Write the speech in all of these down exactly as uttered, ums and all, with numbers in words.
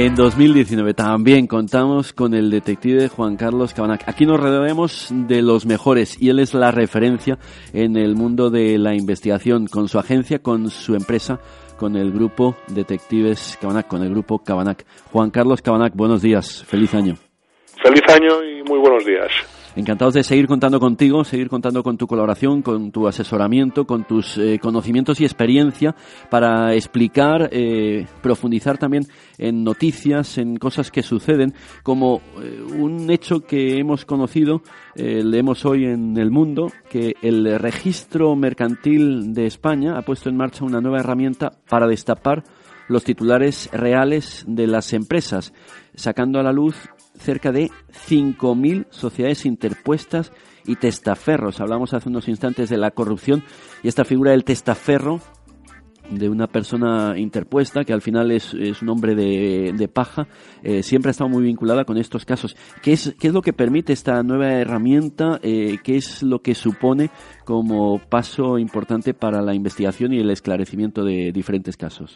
En dos mil diecinueve también contamos con el detective Juan Carlos Cabanac. Aquí nos rodeamos de los mejores y él es la referencia en el mundo de la investigación con su agencia, con su empresa, con el grupo Detectives Cabanac, con el grupo Cabanac. Juan Carlos Cabanac, buenos días, feliz año. Feliz año y muy buenos días. Encantados de seguir contando contigo, seguir contando con tu colaboración, con tu asesoramiento, con tus eh, conocimientos y experiencia para explicar, eh, profundizar también en noticias, en cosas que suceden, como eh, un hecho que hemos conocido, eh, leemos hoy en El Mundo, que el Registro Mercantil de España ha puesto en marcha una nueva herramienta para destapar los titulares reales de las empresas, sacando a la luz cerca de cinco mil sociedades interpuestas y testaferros. Hablamos hace unos instantes de la corrupción y esta figura del testaferro, de una persona interpuesta que al final es, es un hombre de, de paja, eh, siempre ha estado muy vinculada con estos casos. ¿Qué es, qué es lo que permite esta nueva herramienta? Eh, ¿Qué es lo que supone como paso importante para la investigación y el esclarecimiento de diferentes casos?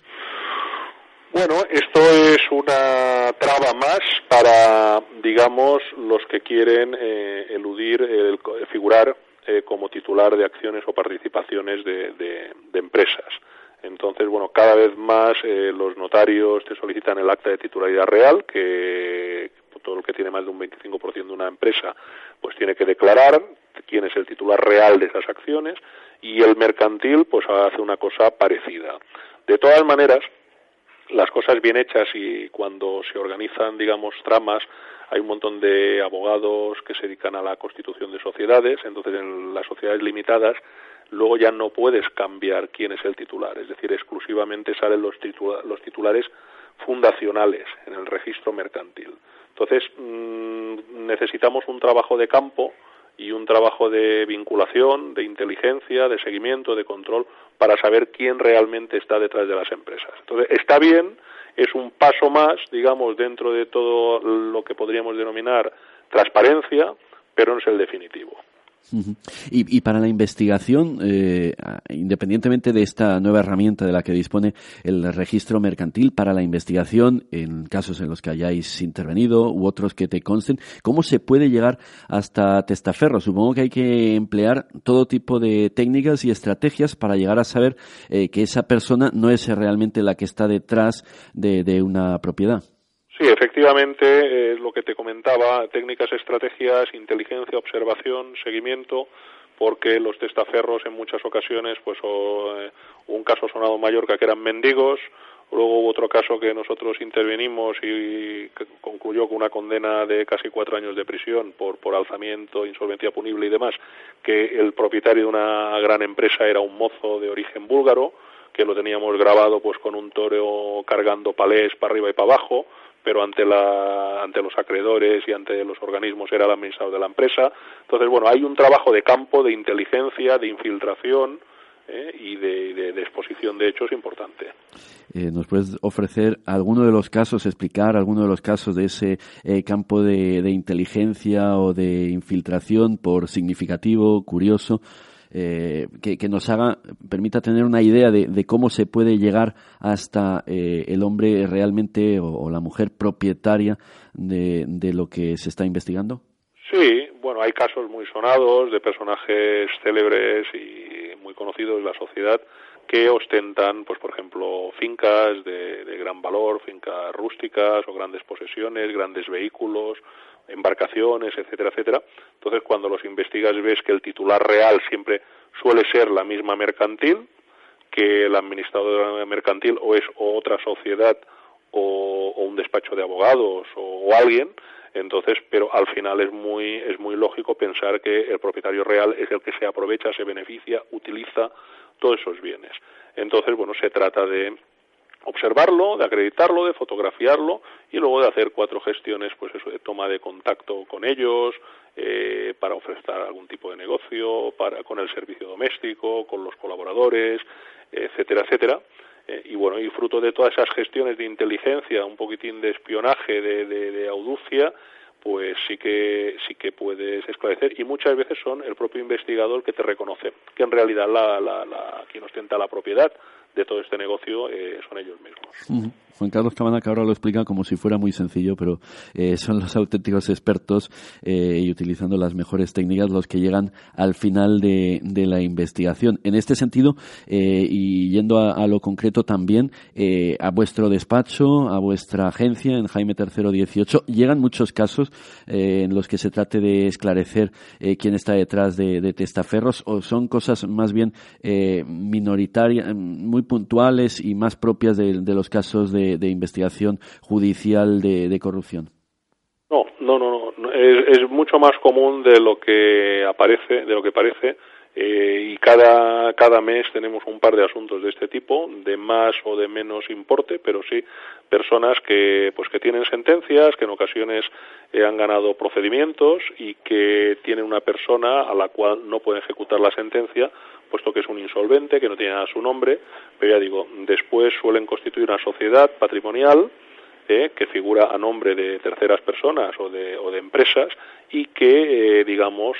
Bueno, esto es una traba más para, digamos, los que quieren eh, eludir, el, figurar eh, como titular de acciones o participaciones de, de, de empresas. Entonces, bueno, cada vez más eh, los notarios te solicitan el acta de titularidad real, que todo el que tiene más de un veinticinco por ciento de una empresa, pues tiene que declarar quién es el titular real de esas acciones, y el mercantil, pues hace una cosa parecida. De todas maneras, las cosas bien hechas, y cuando se organizan, digamos, tramas, hay un montón de abogados que se dedican a la constitución de sociedades. Entonces en las sociedades limitadas luego ya no puedes cambiar quién es el titular, es decir, exclusivamente salen los, titula- los titulares fundacionales en el registro mercantil. Entonces mmm, necesitamos un trabajo de campo y un trabajo de vinculación, de inteligencia, de seguimiento, de control, para saber quién realmente está detrás de las empresas. Entonces, está bien, es un paso más, digamos, dentro de todo lo que podríamos denominar transparencia, pero no es el definitivo. Uh-huh. Y, y para la investigación, eh, independientemente de esta nueva herramienta de la que dispone el registro mercantil, para la investigación, en casos en los que hayáis intervenido u otros que te consten, ¿cómo se puede llegar hasta testaferros? Supongo que hay que emplear todo tipo de técnicas y estrategias para llegar a saber eh, que esa persona no es realmente la que está detrás de, de una propiedad. Sí, efectivamente, eh, lo que te comentaba, técnicas, estrategias, inteligencia, observación, seguimiento, porque los testaferros en muchas ocasiones, pues o, eh, un caso sonado en Mallorca que eran mendigos, luego hubo otro caso que nosotros intervenimos y que concluyó con una condena de casi cuatro años de prisión por, por alzamiento, insolvencia punible y demás, que el propietario de una gran empresa era un mozo de origen búlgaro, que lo teníamos grabado pues con un toro cargando palés para arriba y para abajo, pero ante la ante los acreedores y ante los organismos era el administrador de la empresa. Entonces, bueno, hay un trabajo de campo, de inteligencia, de infiltración eh, y de, de, de exposición de hechos importante. Eh, ¿Nos puedes ofrecer alguno de los casos, explicar alguno de los casos de ese eh, campo de, de inteligencia o de infiltración, por significativo, curioso? Eh, que, que nos haga, permita tener una idea de, de cómo se puede llegar hasta eh, el hombre realmente o, o la mujer propietaria de, de lo que se está investigando? Sí, bueno, hay casos muy sonados de personajes célebres y muy conocidos de la sociedad que ostentan, pues por ejemplo, fincas de, de gran valor, fincas rústicas o grandes posesiones, grandes vehículos, embarcaciones, etcétera, etcétera. Entonces, cuando los investigas ves que el titular real siempre suele ser la misma mercantil, que el administrador mercantil o es o otra sociedad o, o un despacho de abogados o, o alguien, entonces, pero al final es muy es muy lógico pensar que el propietario real es el que se aprovecha, se beneficia, utiliza todos esos bienes. Entonces, bueno, se trata de observarlo, de acreditarlo, de fotografiarlo y luego de hacer cuatro gestiones, pues eso, de toma de contacto con ellos, eh, para ofrecer algún tipo de negocio, para con el servicio doméstico, con los colaboradores, etcétera, etcétera. Eh, y bueno, y fruto de todas esas gestiones de inteligencia, un poquitín de espionaje, de, de, de auducia, pues sí que sí que puedes esclarecer, y muchas veces son el propio investigador que te reconoce que en realidad la, la, la quien ostenta la propiedad de todo este negocio eh, son ellos mismos. Uh-huh. Juan Carlos Cabanac ahora lo explica como si fuera muy sencillo, pero eh, son los auténticos expertos eh, y utilizando las mejores técnicas los que llegan al final de, de la investigación. En este sentido, eh, y yendo a, a lo concreto también, eh, a vuestro despacho, a vuestra agencia en Jaime tercero dieciocho, llegan muchos casos eh, en los que se trate de esclarecer eh, quién está detrás de, de testaferros, o son cosas más bien eh, minoritarias, muy puntuales y más propias de, de los casos de De, de investigación judicial de, de corrupción? No, no, no, no. Es, es mucho más común de lo que aparece, de lo que parece, eh, y cada cada mes tenemos un par de asuntos de este tipo, de más o de menos importe, pero sí personas que pues que tienen sentencias, que en ocasiones eh, han ganado procedimientos y que tienen una persona a la cual no pueden ejecutar la sentencia, puesto que es un insolvente, que no tiene nada a su nombre, pero ya digo, después suelen constituir una sociedad patrimonial eh, que figura a nombre de terceras personas o de, o de empresas y que, eh, digamos,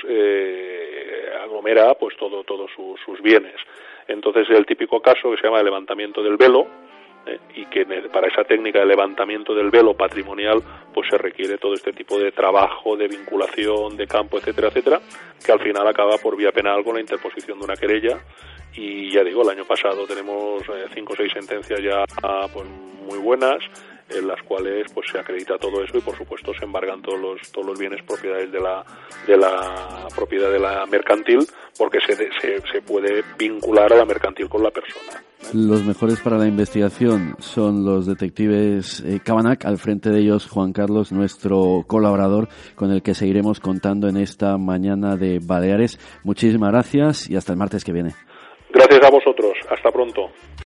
eh, aglomera pues todo todos sus, sus bienes. Entonces es el típico caso que se llama el levantamiento del velo, eh, y que para esa técnica de levantamiento del velo patrimonial pues se requiere todo este tipo de trabajo, de vinculación, de campo, etcétera, etcétera, que al final acaba por vía penal con la interposición de una querella. Y ya digo, el año pasado tenemos eh, cinco o seis sentencias ya pues muy buenas, en las cuales pues se acredita todo eso y por supuesto se embargan todos los todos los bienes propiedades de la de la propiedad de la mercantil, porque se se, se puede vincular a la mercantil con la persona. Los mejores para la investigación son los detectives eh, Cabanac, al frente de ellos Juan Carlos, nuestro colaborador, con el que seguiremos contando en esta mañana de Baleares. Muchísimas gracias y hasta el martes que viene. Gracias a vosotros. Hasta pronto.